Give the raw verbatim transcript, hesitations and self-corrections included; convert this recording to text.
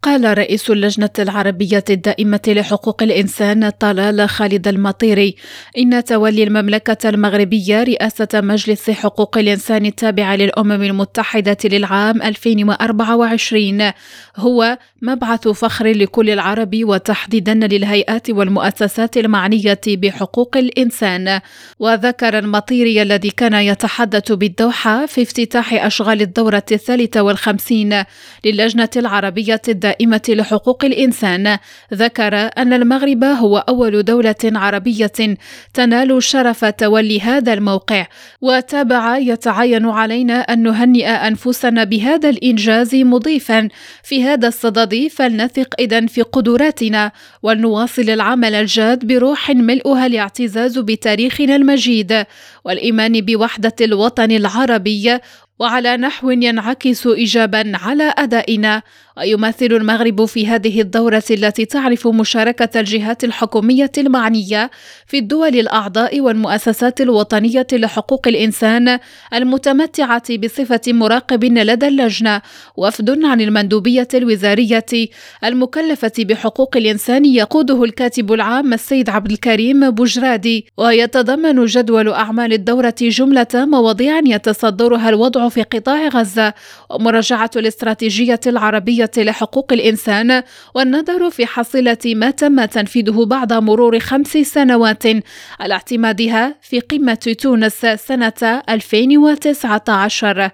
قال رئيس اللجنة العربية الدائمة لحقوق الإنسان طلال خالد المطيري إن تولي المملكة المغربية رئاسة مجلس حقوق الإنسان التابع للأمم المتحدة للعام ألفين وأربعة وعشرين هو مبعث فخر لكل العرب، وتحديدا للهيئات والمؤسسات المعنية بحقوق الإنسان. وذكر المطيري الذي كان يتحدث بالدوحة في افتتاح أشغال الدورة الثالثة والخمسين للجنة العربية الدائمة الدائمة لحقوق الإنسان، ذكر أن المغرب هو أول دولة عربية تنال شرف تولي هذا الموقع، وتابع: يتعين علينا أن نهنئ أنفسنا بهذا الإنجاز، مضيفا: في هذا الصدد فلنثق إذن في قدراتنا ولنواصل العمل الجاد بروح ملؤها الاعتزاز بتاريخنا المجيد والإيمان بوحدة الوطن العربي، وعلى نحو ينعكس إيجابا على أدائنا. ويمثل المغرب في هذه الدورة التي تعرف مشاركة الجهات الحكومية المعنية في الدول الأعضاء والمؤسسات الوطنية لحقوق الإنسان المتمتعة بصفة مراقب لدى اللجنة وفد عن المندوبية الوزارية المكلفة بحقوق الإنسان يقوده الكاتب العام السيد عبد الكريم بوجرادي. ويتضمن جدول أعمال الدورة جملة مواضيع يتصدرها الوضع في قطاع غزة ومراجعة الاستراتيجية العربية لحقوق الإنسان والنظر في حصيلة ما تم تنفيذه بعد مرور خمس سنوات على اعتمادها في قمة تونس سنة ألفين وتسعة عشر.